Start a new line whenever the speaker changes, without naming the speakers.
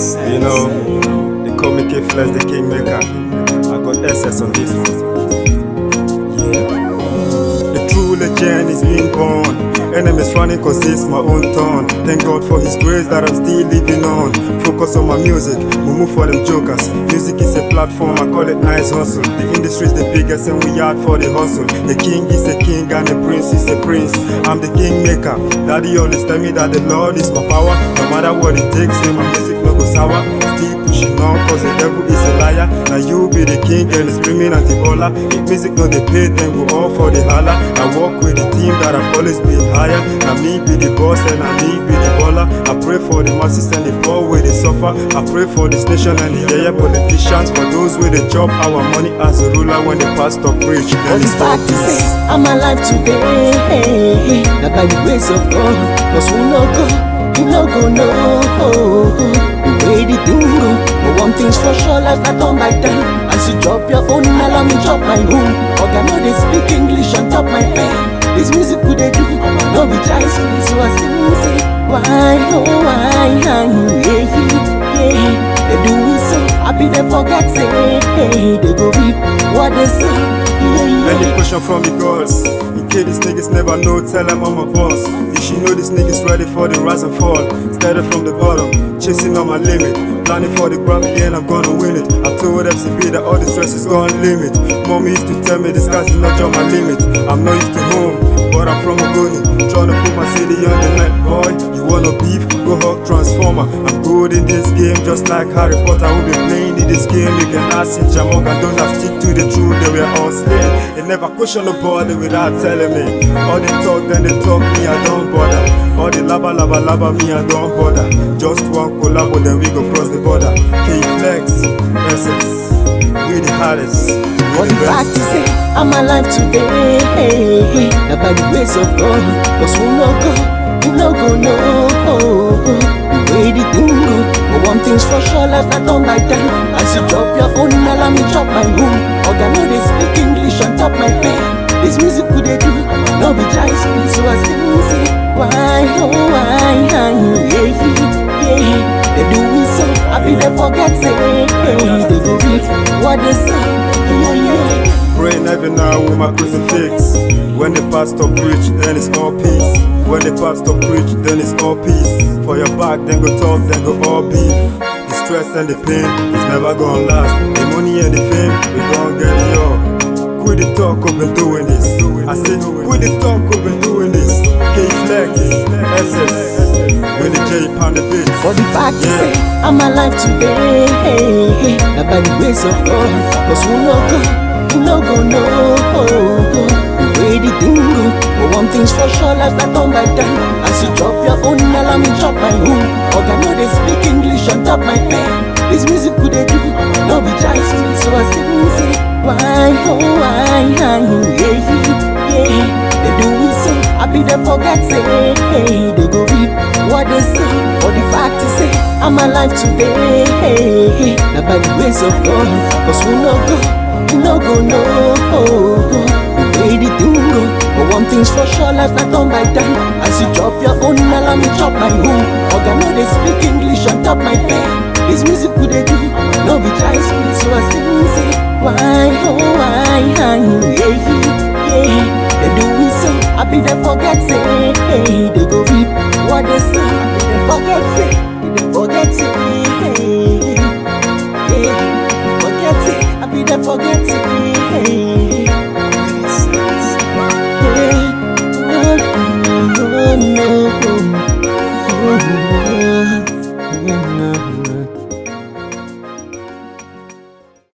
You know, they call me K-Flex, the Kingmaker. I got SS on this one. Yeah. The true legend is being born. Enemies running cause it's my own turn. Thank God for his grace that I'm still living on. Focus on my music, we move for them jokers. Music is a platform, I call it nice hustle. The industry is the biggest and we out for the hustle. The king is a king and the prince is a prince. I'm the kingmaker. Daddy always tell me that the Lord is my power. No matter what it takes, say my music no go sour. Still pushing on cause the devil is a liar. Now you be the king and it's screaming anti-baller. If music no they pay, then we all for the holla. I walk with the team that I've always been higher. Now me be the boss and I me be the baller. I pray for the masses and the poor where they suffer. I pray for this nation and the area politicians. For those where they chop our money as a ruler. When the pastor preach, then it's
back to say I'm alive today. Now by the grace of God, cause we no go no. The way the thing go, but one thing's for sure, life not on my time. As you drop your own, allow me drop my own. Oga know they speak English on top my pen. This music could they do, no be choice. So I sing, say, why, oh why, yeah. They do me so, I be there forget, say, hey, they go reap what they say, yeah.
Any question from the gods? In case these niggas never know, tell them I'm a boss. You should know these niggas ready for the rise and fall. Started from the bottom, chasing on my limit. Planning for the Grammy and I'm gonna win it. I told FCB that all the stress is gonna limit. Mommy used to tell me the sky's not on my limit. I'm not used to home, but I'm from Ogoni. Tryna put my city on the map, boy. You wanna beef? Go hug Transformer. I'm good in this game, just like Harry Potter. Who been playing in this game? You can ask in Jamaica and those that stick to the truth, they were all slain. They never question nobody without telling me. All they talk, then they talk me, I don't bother. All the laba, me, I don't bother. Just one collab, then we go cross the border. K-Flex, SS, we the hardest.
What the fact to say, I'm alive today. Now by the grace of God, cause we no go no. The way the thing go, but one thing's for sure, life not on my time. As you drop your own, allow me drop my own. Oga know they speak English on top my pen. This music could they do, no be choice. So I sing, say, why, oh why, yeah. They do me so, I be there forget, say, hey, they go read what they say, yeah.
Praying every now with my crucifix. When the pastor preach, then it's all peace. When the pastor preach, then it's all peace. For your back, then go talk, then go all beef. The stress and the pain is never gonna last. The money and the fame, we gon' get it all. Quit the talk, I've been doing this. I said, quit the talk, I've been doing this. K-Flex, SS, when the J pound the beat.
For the fact to say, I'm alive today. Now by the grace of God, cause we no go no. The way the thing go, but one thing's for sure, life not on my time. As you drop your own, allow me drop my own. Oga know they speak English on top my pen. This music could they do, no be choice. So I sing, say, why, oh why, yeah. They do me so, I be there forget, say, hey, they go read what they say. For the fact to say, I'm alive today. Now by the grace of God, cause we no go no. The way the thing go, but one thing's for sure, life not on my time. As you drop your own, allow me drop my own. Oga know they speak English on top my pen. This music could they do, no be choice. So I sing, say, why, oh why, yeah. They do me so, I be there forget, say, hey, they go reap what they say. I be there forget, say, they forget, say, hey, forget, say, I be there forget, say, hey, oh no.